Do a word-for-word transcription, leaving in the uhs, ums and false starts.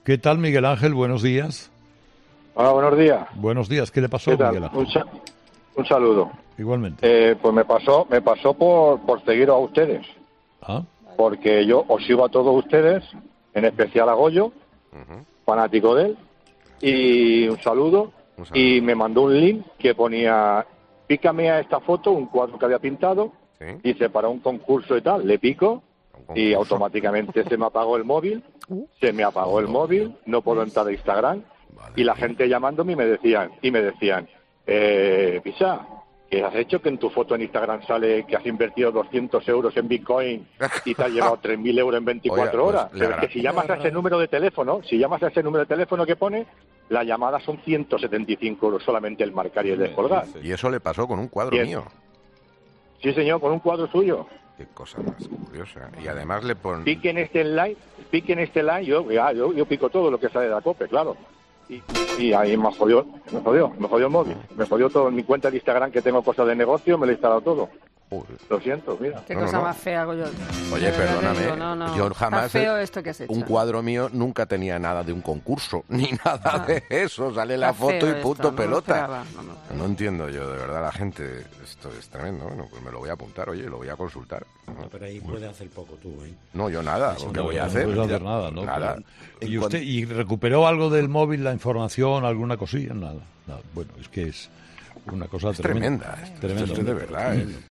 ¿Qué tal, Miguel Ángel? Buenos días. Hola, buenos días. Buenos días. ¿Qué le pasó, ¿Qué tal? Miguel Ángel? Un, sa- un saludo. Igualmente. Eh, pues me pasó, me pasó por, por seguir a ustedes, ¿Ah? porque yo os sigo a todos ustedes, en especial a Goyo, Uh-huh. fanático de él, y un saludo, Un saludo. y me mandó un link que ponía, pícame a esta foto, un cuadro que había pintado, Sí. dice para un concurso y tal, le pico, Un y concurso. automáticamente se me apagó el móvil, se me apagó el móvil, no puedo entrar a Instagram, Vale. y la gente llamándome y me decían, y me decían, eh, Pisa, ¿qué has hecho que en tu foto en Instagram sale que has invertido doscientos euros en Bitcoin y te has llevado tres mil euros en veinticuatro Oye, pues, horas? le Pero es agra- que si llamas a ese número de teléfono, si llamas a ese número de teléfono que pone, la llamada son ciento setenta y cinco euros solamente el marcar y el descolgar. Y eso le pasó con un cuadro Bien. mío. Sí, señor, con un cuadro suyo. Qué cosa más curiosa. Y además le pon... Pique en este line, pique en este line, yo, ya, yo, yo pico todo lo que sale de la COPE, claro. Y, y ahí me jodió, me jodió, me jodió el móvil, me jodió todo. En mi cuenta de Instagram que tengo cosas de negocio, me lo he instalado todo. Joder. Lo siento, mira. Qué No, no, cosa no. más fea, Goyo. Oye, De verdad te perdóname, digo, no, no. yo jamás Está feo he- esto que has hecho. Un cuadro mío nunca tenía nada de un concurso, ni nada Ah. de eso. Sale la Está foto feo y punto esto, no lo pelota. esperaba, no, no. No entiendo yo, de verdad, la gente. Esto es tremendo. Bueno, pues me lo voy a apuntar, oye, lo voy a consultar. No, pero ahí puede hacer poco tú, ¿eh? No, yo nada, Eso ¿qué no, voy a No hacer? puedes hacer nada, ¿no? Nada. Pero- ¿Y En usted cuan- y recuperó algo del móvil, la información, alguna cosilla? Nada. nada. Bueno, es que es una cosa Es tremenda. tremenda. Esto, Tremendo. esto de verdad. ¿eh?